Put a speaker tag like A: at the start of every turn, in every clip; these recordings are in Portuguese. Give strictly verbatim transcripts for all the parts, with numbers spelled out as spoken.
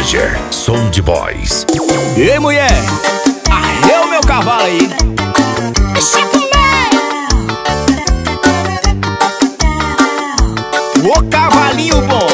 A: Roger, Sound Boys.
B: Ei, mulher, arreia o meu cavalo aí. Ô cavalinho bom.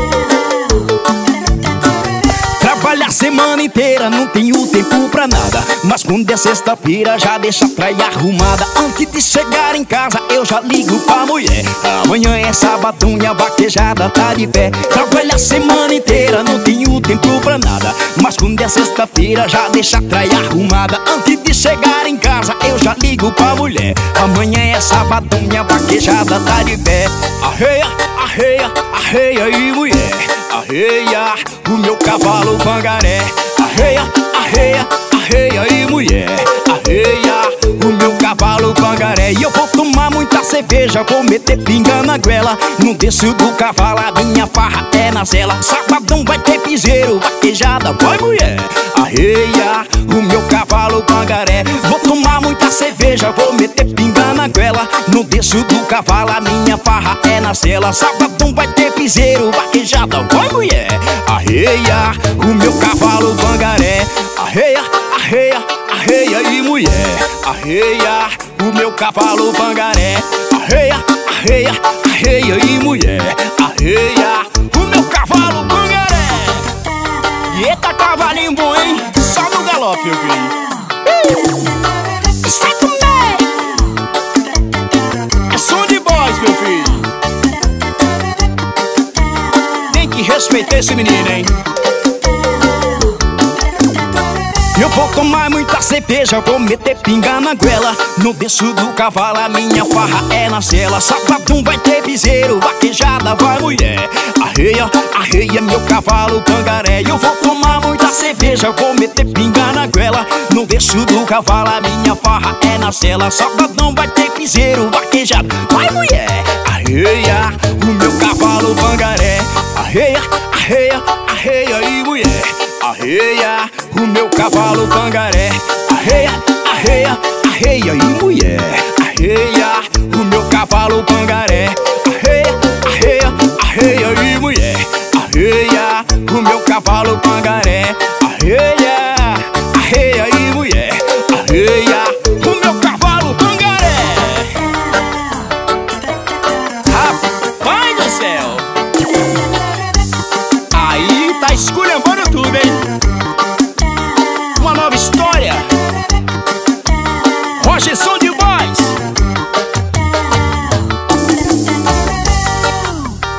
B: Trabalha a semana inteira, não tenho tempo pra nada. Mas quando é sexta-feira já deixa a praia arrumada. Antes de chegar em casa eu já ligo pra mulher. Amanhã é sabadão e a vaquejada tá de pé. Trabalha a semana inteira, não tenho tempo pra nada. Mas quando é sexta-feira já deixa a praia arrumada. Antes de chegar em casa eu já ligo pra mulher. Amanhã é sabadão e a vaquejada tá de pé. Arreia, arreia, arreia aí mulher. Arreia o meu cavalo pangaré. Arreia, arreia, arreia aí mulher. Arreia o meu cavalo pangaré. E eu vou tomar muita cerveja, vou meter pinga na goela. Não desço do cavalo, a minha farra é na cela. Sabadão vai ter piseiro, vaquejada, vai mulher. Arreia o meu cavalo pangaré. Vou tomar muita cerveja, vou meter pinga na goela. Não desço do cavalo, a minha farra é na cela. Sabadão vai ter piseiro, vaquejada, vai mulher. Arreia o meu cavalo pangaré. Arreia, arreia, arreia aí mulher. Arreia o meu cavalo pangaré. Arreia, arreia, arreia aí mulher. Arreia o meu cavalo pangaré. Eita cavalinho bom, hein? Só no galope, meu filho.
C: Sai comer.
B: É Sound Boys, meu filho. Tem que respeitar esse menino, hein? Eu vou tomar muita cerveja, vou meter pinga na goela. Não desço do cavalo, a minha farra é na cela. Sabadão vai ter piseiro, vaquejada, vai mulher. Arreia, arreia meu cavalo pangaré. Eu vou tomar muita cerveja, vou meter pinga na goela. Não desço do cavalo, a minha farra é na cela. Sabadão vai ter piseiro, vaquejada, vai mulher. Arreia o meu cavalo pangaré. Arreia, arreia, arreia aí mulher. Arreia o meu cavalo pangaré. Arreia, arreia, arreia aí mulher. Arreia o meu cavalo pangaré. Arreia, arreia, arreia aí mulher. Arreia o meu cavalo pangaré. Arreia.